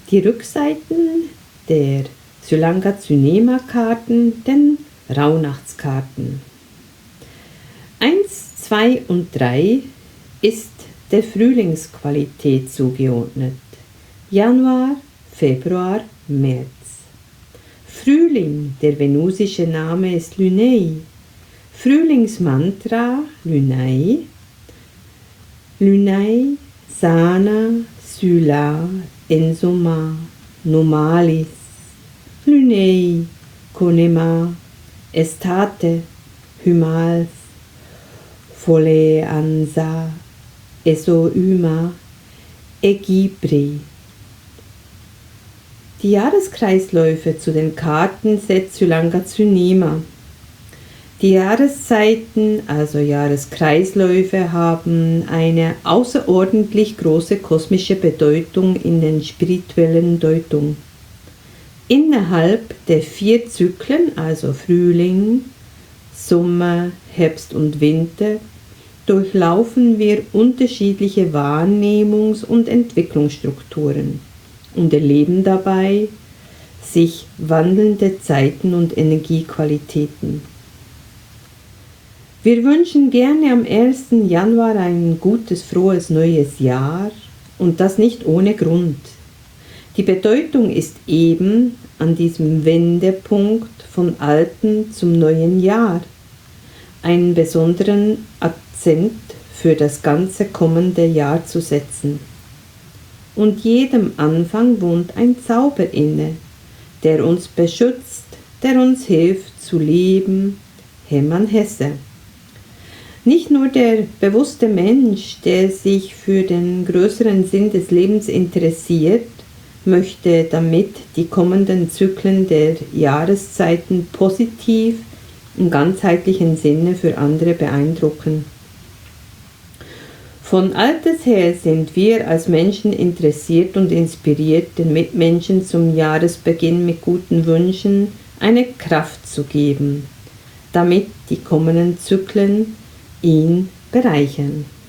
Die Rückseiten der Sulanga-Tsunema-Karten, den Rauhnachtskarten. 1, 2 und 3 ist der Frühlingsqualität zugeordnet. Januar, Februar, März. Frühling, der venusische Name ist Lunei. Frühlingsmantra Lunai. Lunai, Sana, Sula, Ensoma, Nomalis. Lunei, Konema, Estate, Hymals, Foleanza, Esoyma, Egibri. Die Jahreskreisläufe zu den Karten setzt Sulanga-Tsunema. Die Jahreszeiten, also Jahreskreisläufe, haben eine außerordentlich große kosmische Bedeutung in der spirituellen Deutung. Innerhalb der 4 Zyklen, also Frühling, Sommer, Herbst und Winter, durchlaufen wir unterschiedliche Wahrnehmungs- und Entwicklungsstrukturen und erleben dabei sich wandelnde Zeiten und Energiequalitäten. Wir wünschen gerne am 1. Januar ein gutes, frohes neues Jahr und das nicht ohne Grund. Die Bedeutung ist eben an diesem Wendepunkt von alten zum neuen Jahr einen besonderen Akzent für das ganze kommende Jahr zu setzen. Und jedem Anfang wohnt ein Zauber inne, der uns beschützt, der uns hilft zu leben. Hermann Hesse. Nicht nur der bewusste Mensch, der sich für den größeren Sinn des Lebens interessiert, möchte damit die kommenden Zyklen der Jahreszeiten positiv im ganzheitlichen Sinne für andere beeindrucken. Von alters her sind wir als Menschen interessiert und inspiriert, den Mitmenschen zum Jahresbeginn mit guten Wünschen eine Kraft zu geben, damit die kommenden Zyklen ihn bereichern.